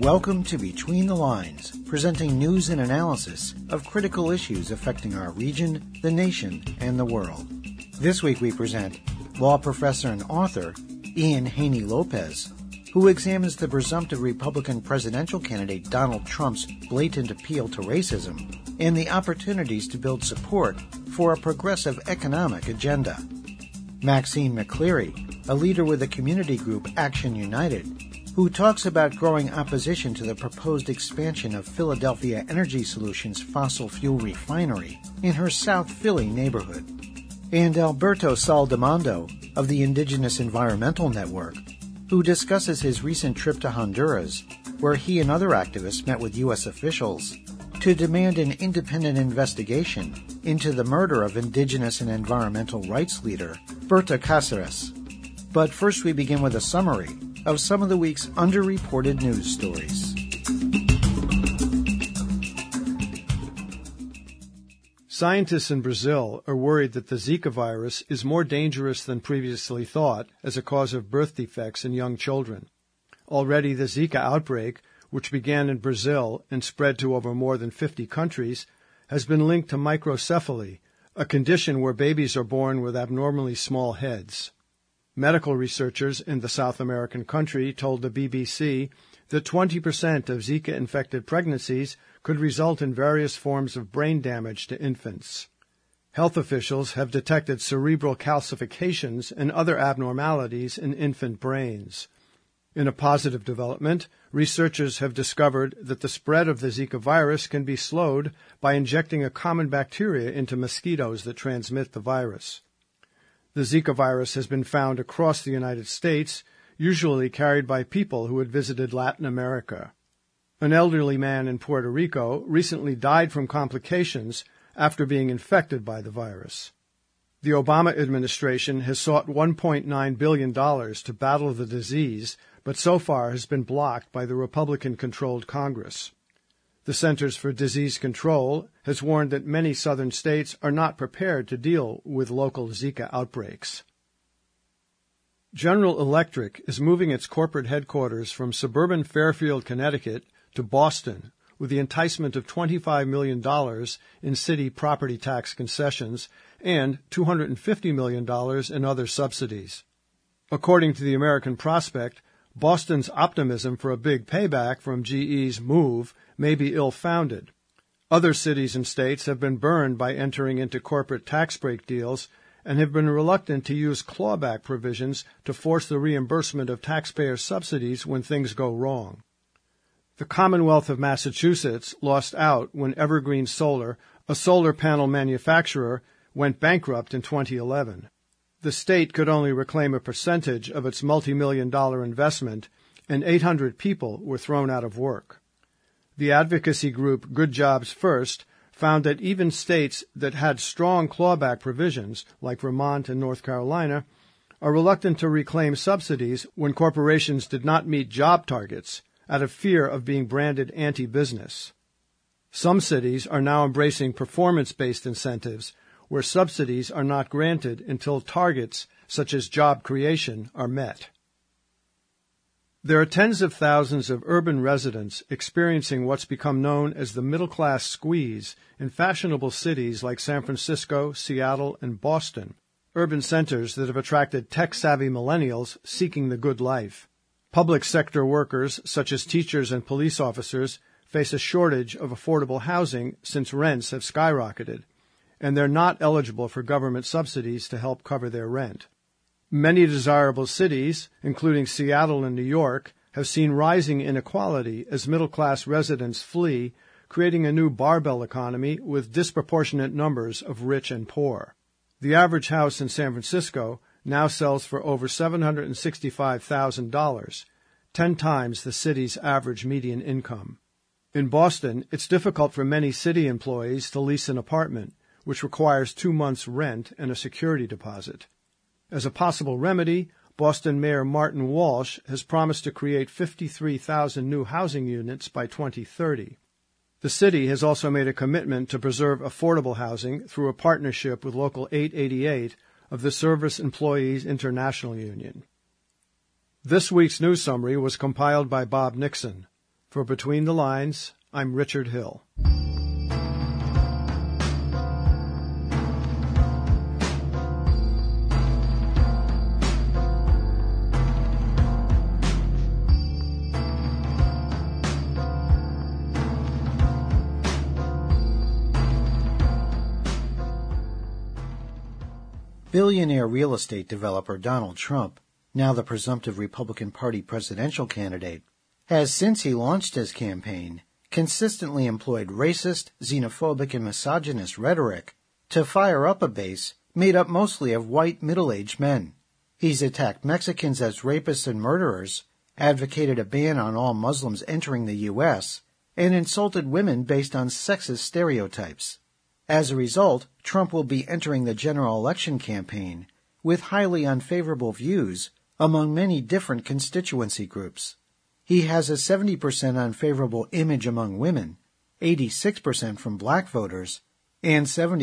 Welcome to Between the Lines, presenting news and analysis of critical issues affecting our region, the nation, and the world. This week we present law professor and author Ian Haney Lopez, who examines the presumptive Republican presidential candidate Donald Trump's blatant appeal to racism and the opportunities to build support for a progressive economic agenda. Maxine McCleary, a leader with the community group Action United, who talks about growing opposition to the proposed expansion of Philadelphia Energy Solutions fossil fuel refinery in her South Philly neighborhood. And Alberto Saldamando of the Indigenous Environmental Network, who discusses his recent trip to Honduras, where he and other activists met with U.S. officials to demand an independent investigation into the murder of Indigenous and environmental rights leader Berta Cáceres. But first we begin with a summary of some of the week's underreported news stories. Scientists in Brazil are worried that the Zika virus is more dangerous than previously thought as a cause of birth defects in young children. Already the Zika outbreak, which began in Brazil and spread to over more than 50 countries, has been linked to microcephaly, a condition where babies are born with abnormally small heads. Medical researchers in the South American country told the BBC that 20% of Zika-infected pregnancies could result in various forms of brain damage to infants. Health officials have detected cerebral calcifications and other abnormalities in infant brains. In a positive development, researchers have discovered that the spread of the Zika virus can be slowed by injecting a common bacteria into mosquitoes that transmit the virus. The Zika virus has been found across the United States, usually carried by people who had visited Latin America. An elderly man in Puerto Rico recently died from complications after being infected by the virus. The Obama administration has sought $1.9 billion to battle the disease, but so far has been blocked by the Republican-controlled Congress. The Centers for Disease Control has warned that many southern states are not prepared to deal with local Zika outbreaks. General Electric is moving its corporate headquarters from suburban Fairfield, Connecticut, to Boston with the enticement of $25 million in city property tax concessions and $250 million in other subsidies. According to the American Prospect, Boston's optimism for a big payback from GE's move may be ill-founded. Other cities and states have been burned by entering into corporate tax break deals and have been reluctant to use clawback provisions to force the reimbursement of taxpayer subsidies when things go wrong. The Commonwealth of Massachusetts lost out when Evergreen Solar, a solar panel manufacturer, went bankrupt in 2011. The state could only reclaim a percentage of its multi-million-dollar investment, and 800 people were thrown out of work. The advocacy group Good Jobs First found that even states that had strong clawback provisions, like Vermont and North Carolina, are reluctant to reclaim subsidies when corporations did not meet job targets out of fear of being branded anti-business. Some cities are now embracing performance-based incentives where subsidies are not granted until targets such as job creation are met. There are tens of thousands of urban residents experiencing what's become known as the middle-class squeeze in fashionable cities like San Francisco, Seattle, and Boston, urban centers that have attracted tech-savvy millennials seeking the good life. Public sector workers, such as teachers and police officers, face a shortage of affordable housing since rents have skyrocketed, and they're not eligible for government subsidies to help cover their rent. Many desirable cities, including Seattle and New York, have seen rising inequality as middle-class residents flee, creating a new barbell economy with disproportionate numbers of rich and poor. The average house in San Francisco now sells for over $765,000, 10 times the city's average median income. In Boston, it's difficult for many city employees to lease an apartment, which requires 2 months' rent and a security deposit. As a possible remedy, Boston Mayor Martin Walsh has promised to create 53,000 new housing units by 2030. The city has also made a commitment to preserve affordable housing through a partnership with Local 888 of the Service Employees International Union. This week's news summary was compiled by Bob Nixon. For Between the Lines, I'm Richard Hill. Billionaire real estate developer Donald Trump, now the presumptive Republican Party presidential candidate, has, since he launched his campaign, consistently employed racist, xenophobic, and misogynist rhetoric to fire up a base made up mostly of white middle-aged men. He's attacked Mexicans as rapists and murderers, advocated a ban on all Muslims entering the U.S., and insulted women based on sexist stereotypes. As a result, Trump will be entering the general election campaign with highly unfavorable views among many different constituency groups. He has a 70% unfavorable image among women, 86% from black voters, and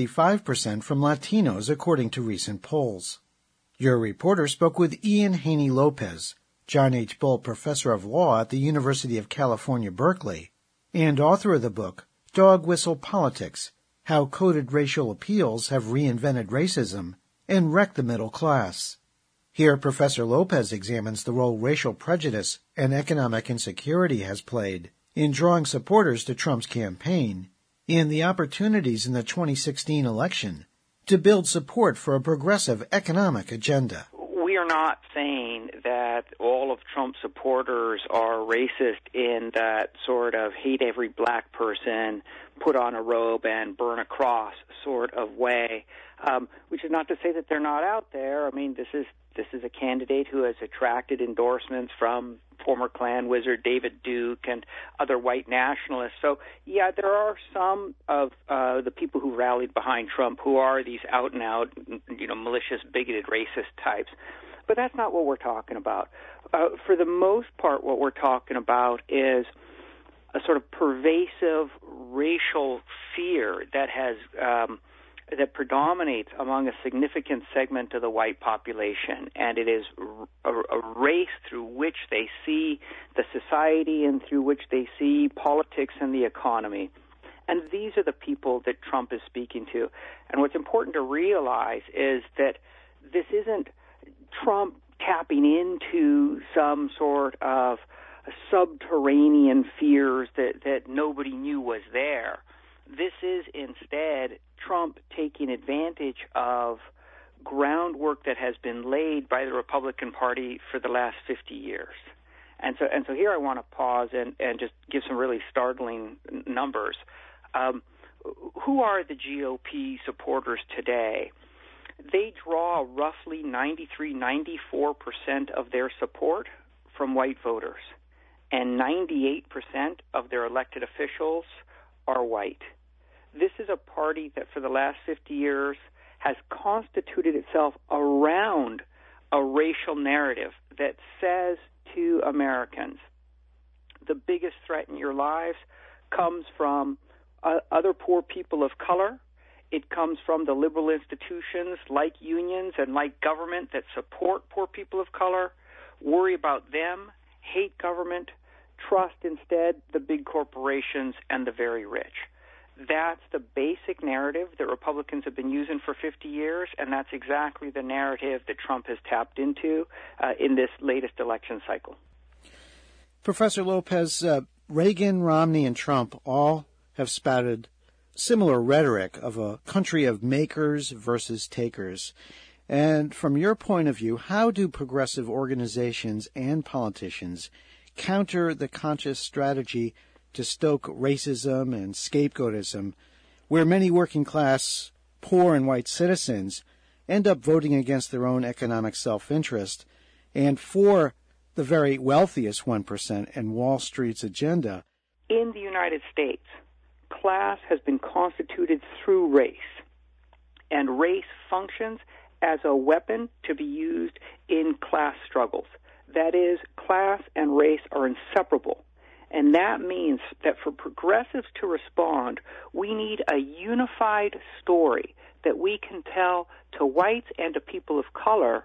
75% from Latinos, according to recent polls. Your reporter spoke with Ian Haney-Lopez, John H. Bull Professor of Law at the University of California, Berkeley, and author of the book Dog Whistle Politics: How Coded Racial Appeals Have Reinvented Racism and Wrecked the Middle Class. Here, Professor Lopez examines the role racial prejudice and economic insecurity has played in drawing supporters to Trump's campaign and the opportunities in the 2016 election to build support for a progressive economic agenda. We are not saying that all of Trump's supporters are racist in that sort of hate every black person, put on a robe and burn a cross sort of way, which is not to say that they're not out there. I mean, this is a candidate who has attracted endorsements from former Klan wizard David Duke and other white nationalists. So, yeah, there are some of the people who rallied behind Trump who are these out-and-out, malicious, bigoted, racist types. But that's not what we're talking about. For the most part, what we're talking about is a sort of pervasive racial fear that has that predominates among a significant segment of the white population, and it is a race through which they see the society and through which they see politics and the economy. And these are the people that Trump is speaking to. And what's important to realize is that this isn't Trump tapping into some sort of subterranean fears that nobody knew was there. This is instead Trump taking advantage of groundwork that has been laid by the Republican Party for the last 50 years. And so here I want to pause and just give some really startling numbers. Who are the GOP supporters today? They draw roughly 94% of their support from white voters, and 98% of their elected officials are white. This is a party that for the last 50 years has constituted itself around a racial narrative that says to Americans, the biggest threat in your lives comes from other poor people of color. It comes from the liberal institutions like unions and like government that support poor people of color. Worry about them, hate government, trust instead the big corporations and the very rich. That's the basic narrative that Republicans have been using for 50 years, and that's exactly the narrative that Trump has tapped into in this latest election cycle. Professor Lopez, Reagan, Romney, and Trump all have spouted similar rhetoric of a country of makers versus takers. And from your point of view, how do progressive organizations and politicians counter the conscious strategy to stoke racism and scapegoatism, where many working-class, poor and white citizens end up voting against their own economic self-interest and for the very wealthiest 1% and Wall Street's agenda? In the United States, class has been constituted through race, and race functions as a weapon to be used in class struggles. That is, class and race are inseparable. And that means that for progressives to respond, we need a unified story that we can tell to whites and to people of color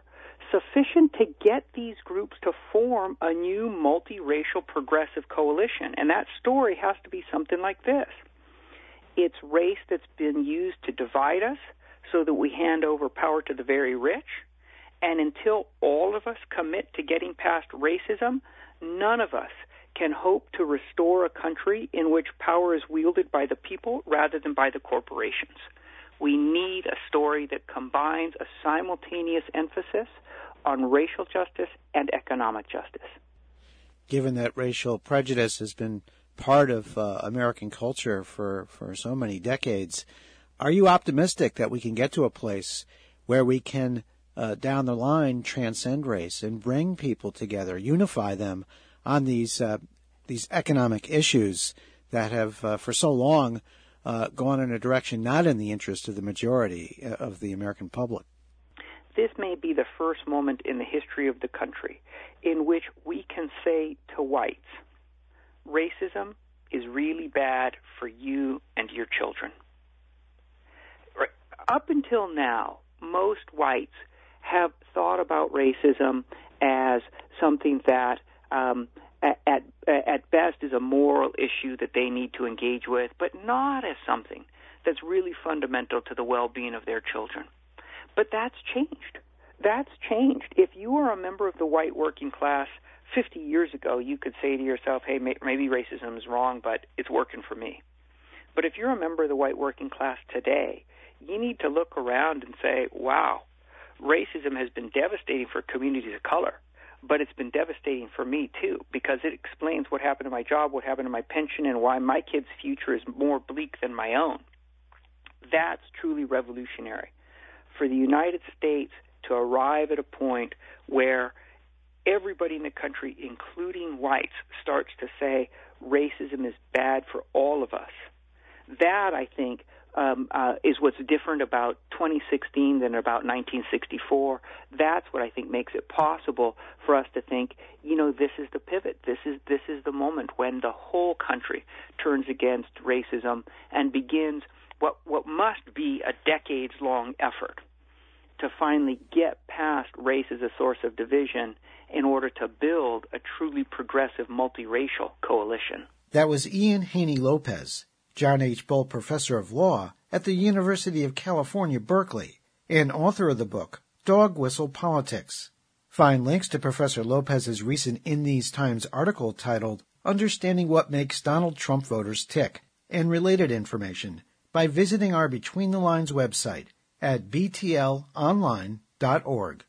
sufficient to get these groups to form a new multiracial progressive coalition. And that story has to be something like this. It's race that's been used to divide us so that we hand over power to the very rich. And until all of us commit to getting past racism, none of us can hope to restore a country in which power is wielded by the people rather than by the corporations. We need a story that combines a simultaneous emphasis on racial justice and economic justice. Given that racial prejudice has been part of American culture for so many decades, are you optimistic that we can get to a place where we can, down the line, transcend race and bring people together, unify them on these economic issues that have, for so long, gone in a direction not in the interest of the majority of the American public? This may be the first moment in the history of the country in which we can say to whites, racism is really bad for you and your children. Right. Up until now, most whites have thought about racism as something that at best is a moral issue that they need to engage with, but not as something that's really fundamental to the well-being of their children. But that's changed. That's changed. If you were a member of the white working class 50 years ago, you could say to yourself, hey, maybe racism is wrong, but it's working for me. But if you're a member of the white working class today, you need to look around and say, wow, racism has been devastating for communities of color, but it's been devastating for me too, because it explains what happened to my job, what happened to my pension, and why my kid's future is more bleak than my own. That's truly revolutionary. For the United States to arrive at a point where everybody in the country, including whites, starts to say racism is bad for all of us, that, I think, is what's different about 2016 than about 1964. That's what I think makes it possible for us to think, this is the pivot. This is the moment when the whole country turns against racism and begins what must be a decades-long effort to finally get past race as a source of division in order to build a truly progressive multiracial coalition. That was Ian Haney Lopez, John H. Bull Professor of Law at the University of California, Berkeley, and author of the book, Dog Whistle Politics. Find links to Professor Lopez's recent In These Times article titled Understanding What Makes Donald Trump Voters Tick, and related information by visiting our Between the Lines website at btlonline.org.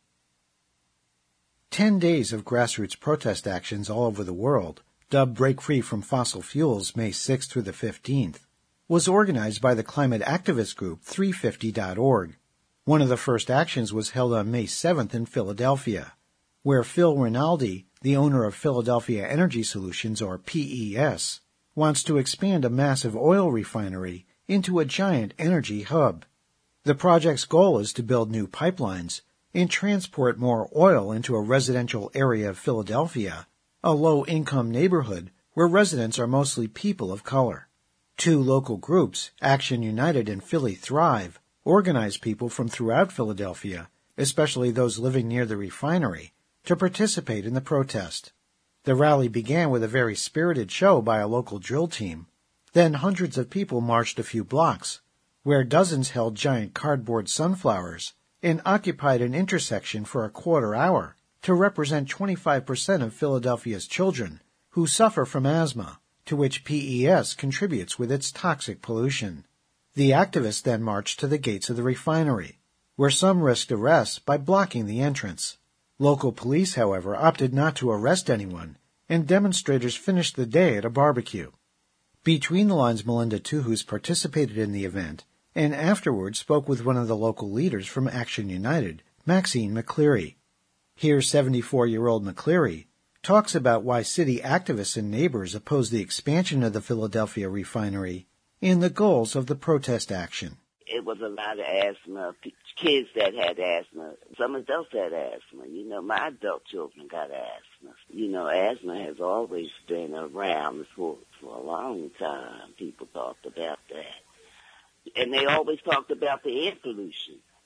10 days of grassroots protest actions all over the world, dubbed Break Free from Fossil Fuels May 6th through the 15th, was organized by the climate activist group 350.org. One of the first actions was held on May 7th in Philadelphia, where Phil Rinaldi, the owner of Philadelphia Energy Solutions, or PES, wants to expand a massive oil refinery into a giant energy hub. The project's goal is to build new pipelines and transport more oil into a residential area of Philadelphia, a low-income neighborhood where residents are mostly people of color. Two local groups, Action United and Philly Thrive, organize people from throughout Philadelphia, especially those living near the refinery, to participate in the protest. The rally began with a very spirited show by a local drill team. Then hundreds of people marched a few blocks, where dozens held giant cardboard sunflowers and occupied an intersection for a quarter hour to represent 25% of Philadelphia's children who suffer from asthma, to which PES contributes with its toxic pollution. The activists then marched to the gates of the refinery, where some risked arrest by blocking the entrance. Local police, however, opted not to arrest anyone, and demonstrators finished the day at a barbecue. Between the Lines' Melinda Tuhus participated in the event and afterwards spoke with one of the local leaders from Action United, Maxine McCleary. Here, 74-year-old McCleary talks about why city activists and neighbors oppose the expansion of the Philadelphia refinery and the goals of the protest action. It was a lot of asthma, kids that had asthma. Some adults had asthma. My adult children got asthma. Asthma has always been around for a long time. People talked about that. And they always talked about the air pollution.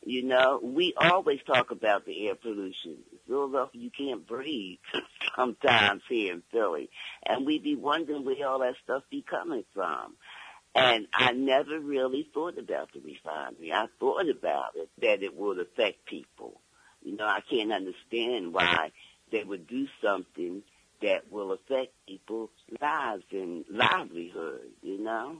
You know, we always talk about the air pollution. Philadelphia, you can't breathe sometimes here in Philly. And we be wondering where all that stuff be coming from. And I never really thought about the refinery. I thought about it, that it would affect people. You know, I can't understand why they would do something that will affect people's lives and livelihood, you know.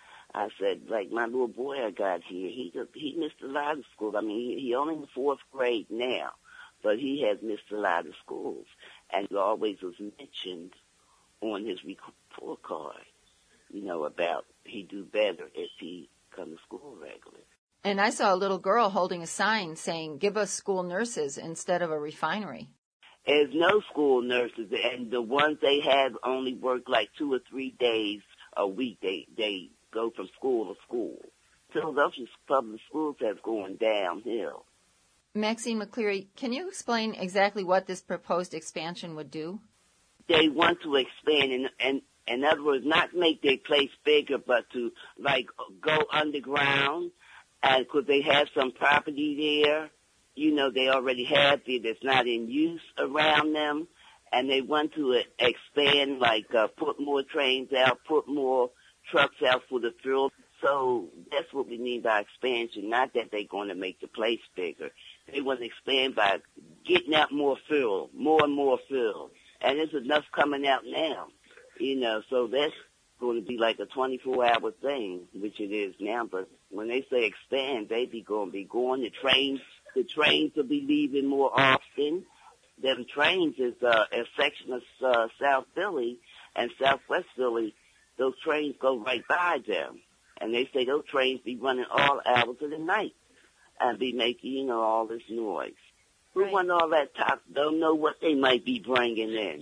I said, like my little boy I got here, he missed a lot of school. I mean, he only in the 4th grade now, but he has missed a lot of schools. And it always was mentioned on his report card, you know, about he'd do better if he come to school regularly. And I saw a little girl holding a sign saying, give us school nurses instead of a refinery. There's no school nurses, and the ones they have only work like 2 or 3 days a week. They go from school to school. Philadelphia's public schools have gone downhill. Maxine McCleary, can you explain exactly what this proposed expansion would do? They want to expand, and in other words, not make their place bigger, but to, like, go underground, and could they have some property there? You know, they already have it that's not in use around them, and they want to expand, like put more trains out, put more trucks out for the fuel. So that's what we mean by expansion, not that they're going to make the place bigger. They want to expand by getting out more fuel, more and more fuel. And there's enough coming out now, you know, so that's going to be like a 24-hour thing, which it is now. But when they say expand, they going to be going. The trains will be leaving more often. Them trains is a section of South Philly and Southwest Philly. Those trains go right by them. And they say those trains be running all hours of the night and be making, you know, all this noise. Who want all that talk? Don't know what they might be bringing in.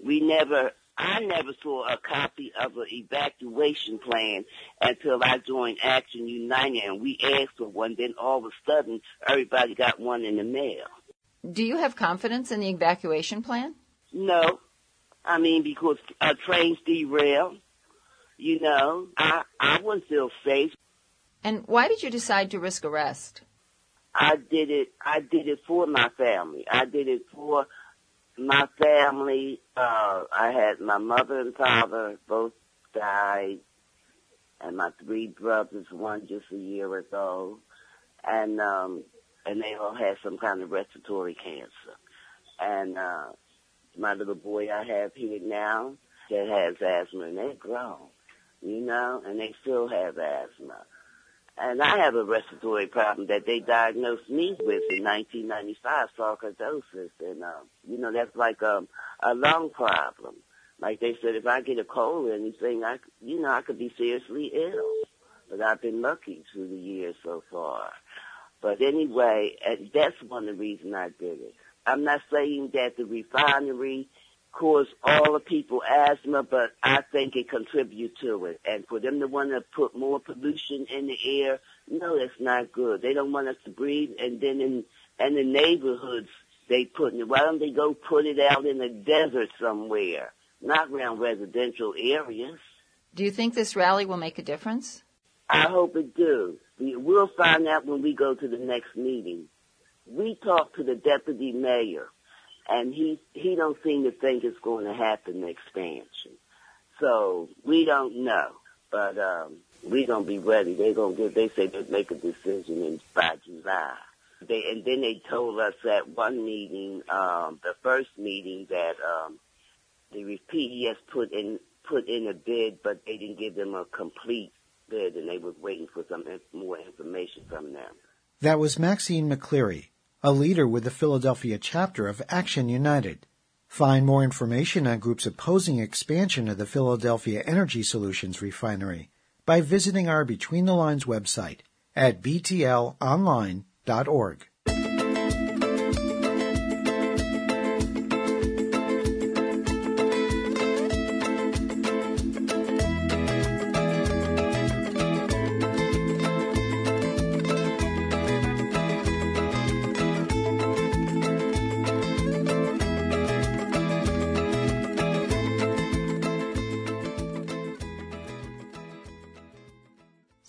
I never saw a copy of an evacuation plan until I joined Action United, and we asked for one. Then all of a sudden, everybody got one in the mail. Do you have confidence in the evacuation plan? No. I mean, because trains derail, you know, I wouldn't feel safe. And why did you decide to risk arrest? I did it for my family. I did it for my family. I had my mother and father both died, and my 3 brothers, one just a year ago, and they all had some kind of respiratory cancer. And my little boy I have here now that has asthma, and they're grown, you know, and they still have asthma. And I have a respiratory problem that they diagnosed me with in 1995, sarcoidosis. And, you know, that's like a lung problem. Like they said, if I get a cold or anything, I could be seriously ill. But I've been lucky through the years so far. But anyway, that's one of the reasons I did it. I'm not saying that the refinery caused all the people asthma, but I think it contributes to it. And for them to want to put more pollution in the air, no, that's not good. They don't want us to breathe. And then in the neighborhoods, they put it. Why don't they go put it out in the desert somewhere, not around residential areas? Do you think this rally will make a difference? I hope it do. We'll find out when we go to the next meeting. We talked to the deputy mayor, and he don't seem to think it's going to happen, the expansion. So we don't know, but we gonna be ready. They say they'll make a decision by July. And then they told us at one meeting, the first meeting, that the PES put in a bid, but they didn't give them a complete bid, and they were waiting for some more information from them. That was Maxine McCleary, a leader with the Philadelphia chapter of Action United. Find more information on groups opposing expansion of the Philadelphia Energy Solutions refinery by visiting our Between the Lines website at btlonline.org.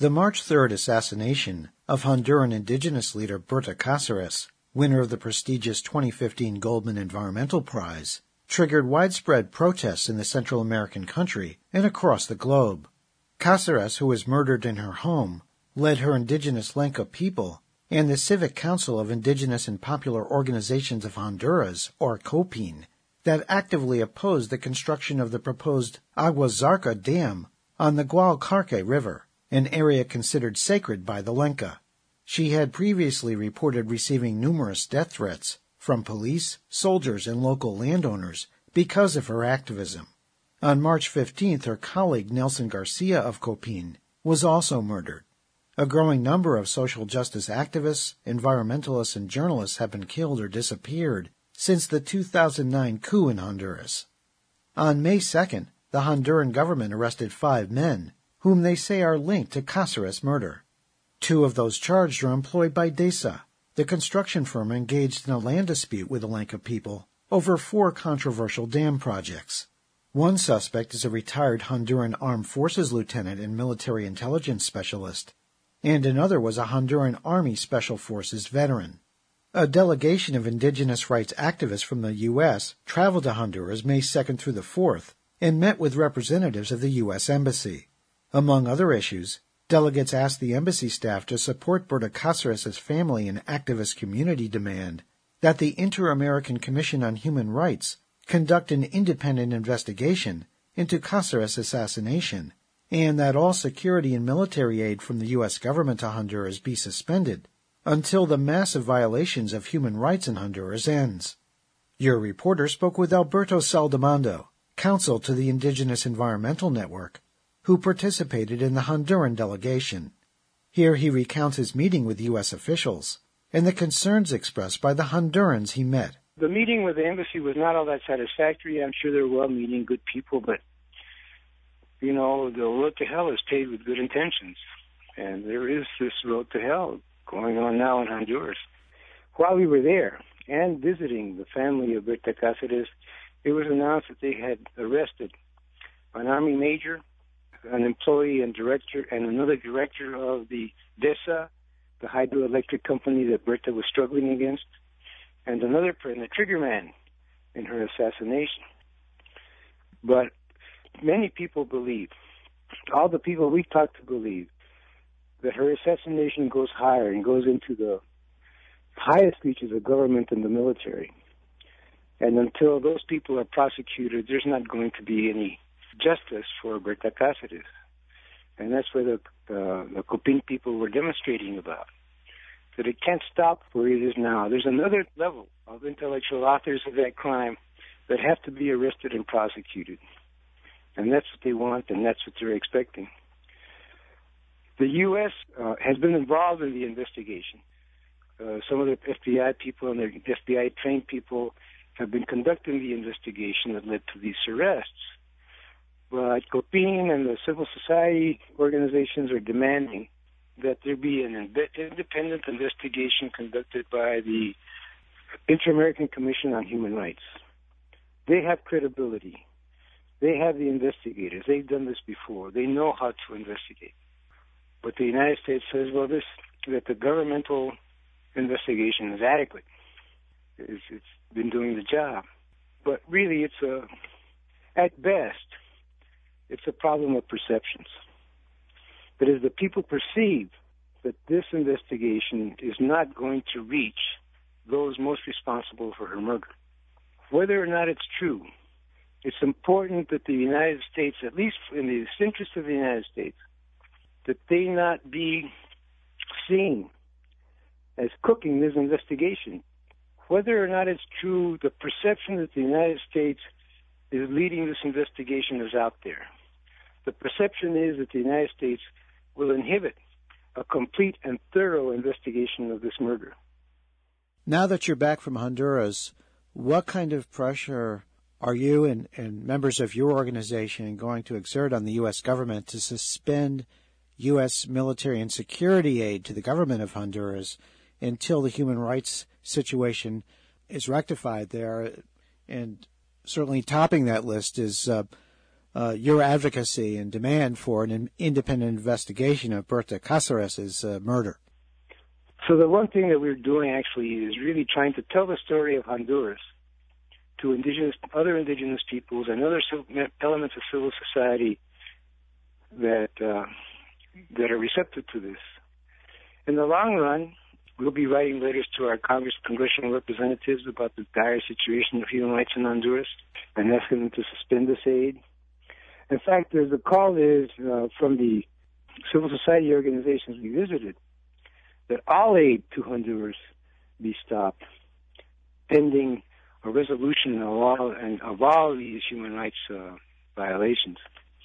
The March 3rd assassination of Honduran indigenous leader Berta Cáceres, winner of the prestigious 2015 Goldman Environmental Prize, triggered widespread protests in the Central American country and across the globe. Cáceres, who was murdered in her home, led her indigenous Lenca people and the Civic Council of Indigenous and Popular Organizations of Honduras, or COPIN, that actively opposed the construction of the proposed Agua Zarca Dam on the Gualcarque River, an area considered sacred by the Lenca. She had previously reported receiving numerous death threats from police, soldiers, and local landowners because of her activism. On March 15th, her colleague Nelson Garcia of COPIN was also murdered. A growing number of social justice activists, environmentalists, and journalists have been killed or disappeared since the 2009 coup in Honduras. On May 2nd, the Honduran government arrested 5 men, whom they say are linked to Cáceres' murder. 2 of those charged are employed by DESA, the construction firm engaged in a land dispute with the Lenca people over 4 controversial dam projects. One suspect is a retired Honduran Armed Forces lieutenant and military intelligence specialist, and another was a Honduran Army Special Forces veteran. A delegation of indigenous rights activists from the U.S. traveled to Honduras May 2nd through the 4th and met with representatives of the U.S. Embassy. Among other issues, delegates asked the embassy staff to support Berta Cáceres' family and activist community demand that the Inter-American Commission on Human Rights conduct an independent investigation into Cáceres' assassination, and that all security and military aid from the U.S. government to Honduras be suspended until the massive violations of human rights in Honduras ends. Your reporter spoke with Alberto Saldamando, counsel to the Indigenous Environmental Network, who participated in the Honduran delegation. Here he recounts his meeting with U.S. officials and the concerns expressed by the Hondurans he met. The meeting with the embassy was not all that satisfactory. I'm sure they're well-meaning, good people, but, the road to hell is paved with good intentions. And there is this road to hell going on now in Honduras. While we were there and visiting the family of Berta Cáceres, it was announced that they had arrested an Army major, an employee and director, and another director of the DESA, the hydroelectric company that Berta was struggling against, and another person, a trigger man in her assassination. But many people believe, all the people we talked to believe, that her assassination goes higher and goes into the highest reaches of government and the military. And until those people are prosecuted, there's not going to be any justice for Berta Cáceres. And that's where the COPIN people were demonstrating about, that it can't stop where it is now. There's another level of intellectual authors of that crime that have to be arrested and prosecuted. And that's what they want, and that's what they're expecting. The U.S. has been involved in the investigation. Some of the FBI people and the FBI-trained people have been conducting the investigation that led to these arrests. But COPIN and the civil society organizations are demanding that there be an independent investigation conducted by the Inter-American Commission on Human Rights. They have credibility. They have the investigators. They've done this before. They know how to investigate. But the United States says, that the governmental investigation is adequate. It's been doing the job. But really, at best, it's a problem of perceptions. But as the people perceive that this investigation is not going to reach those most responsible for her murder, whether or not it's true, it's important that the United States, at least in the interest of the United States, that they not be seen as cooking this investigation. Whether or not it's true, the perception that the United States is leading this investigation is out there. The perception is that the United States will inhibit a complete and thorough investigation of this murder. Now that you're back from Honduras, what kind of pressure are you and members of your organization going to exert on the U.S. government to suspend U.S. military and security aid to the government of Honduras until the human rights situation is rectified there? And certainly topping that list is your advocacy and demand for an independent investigation of Berta Cáceres' murder? So the one thing that we're doing actually is really trying to tell the story of Honduras to other indigenous peoples and other elements of civil society that are receptive to this. In the long run, we'll be writing letters to our congressional representatives about the dire situation of human rights in Honduras and asking them to suspend this aid. In fact, there's a call from the civil society organizations we visited that all aid to Honduras be stopped, pending a resolution of all these human rights violations.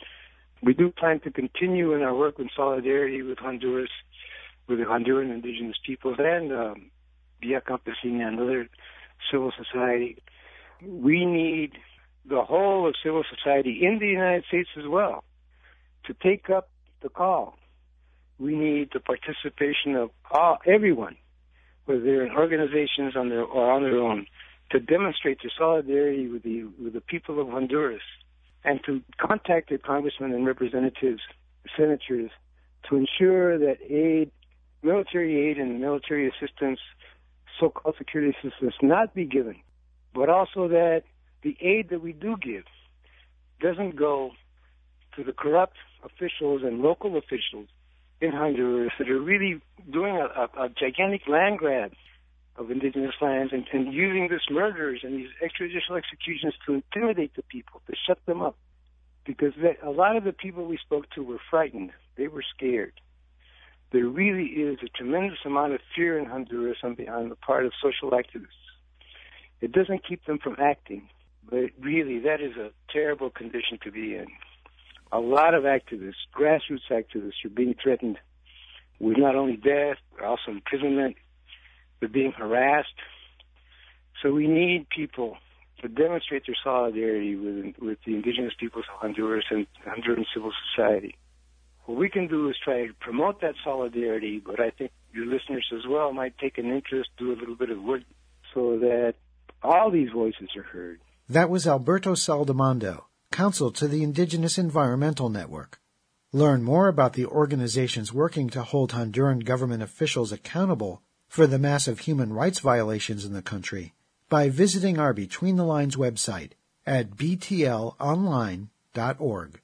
We do plan to continue in our work in solidarity with Honduras, with the Honduran indigenous peoples and Via Campesina and other civil society. We need the whole of civil society in the United States as well to take up the call. We need the participation of everyone, whether they're in organizations or on their own, to demonstrate their solidarity with the people of Honduras and to contact their congressmen and representatives, senators, to ensure that military aid and military assistance, so-called security assistance, not be given, but also that the aid that we do give doesn't go to the corrupt officials and local officials in Honduras that are really doing a gigantic land grab of indigenous lands and using these murders and these extrajudicial executions to intimidate the people, to shut them up. Because a lot of the people we spoke to were frightened. They were scared. There really is a tremendous amount of fear in Honduras on the part of social activists. It doesn't keep them from acting, but really that is a terrible condition to be in. A lot of activists, grassroots activists, are being threatened with not only death, but also imprisonment. They're being harassed. So we need people to demonstrate their solidarity with the indigenous peoples of Honduras and Honduran civil society. What we can do is try to promote that solidarity, but I think your listeners as well might take an interest, do a little bit of work so that all these voices are heard. That was Alberto Saldamando, counsel to the Indigenous Environmental Network. Learn more about the organizations working to hold Honduran government officials accountable for the massive human rights violations in the country by visiting our Between the Lines website at btlonline.org.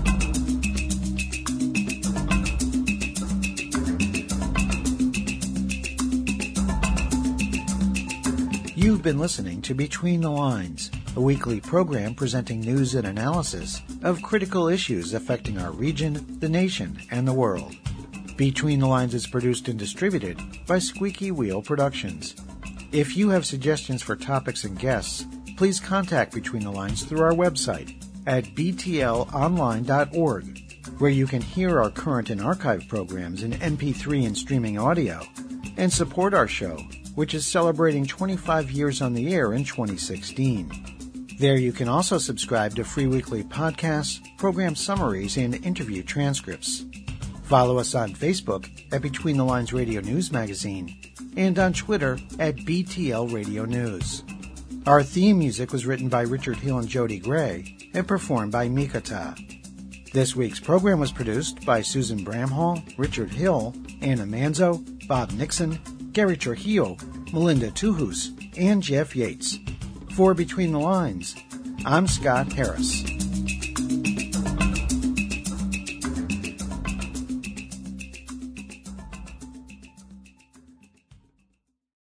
You've been listening to Between the Lines, a weekly program presenting news and analysis of critical issues affecting our region, the nation, and the world. Between the Lines is produced and distributed by Squeaky Wheel Productions. If you have suggestions for topics and guests, please contact Between the Lines through our website at btlonline.org, where you can hear our current and archive programs in MP3 and streaming audio, and support our show, which is celebrating 25 years on the air in 2016. There you can also subscribe to free weekly podcasts, program summaries, and interview transcripts. Follow us on Facebook at Between the Lines Radio News Magazine and on Twitter at BTL Radio News. Our theme music was written by Richard Hill and Jody Gray and performed by Mikata. This week's program was produced by Susan Bramhall, Richard Hill, Anna Manzo, Bob Nixon, Gary Trujillo, Melinda Tuhus, and Jeff Yates. For Between the Lines, I'm Scott Harris.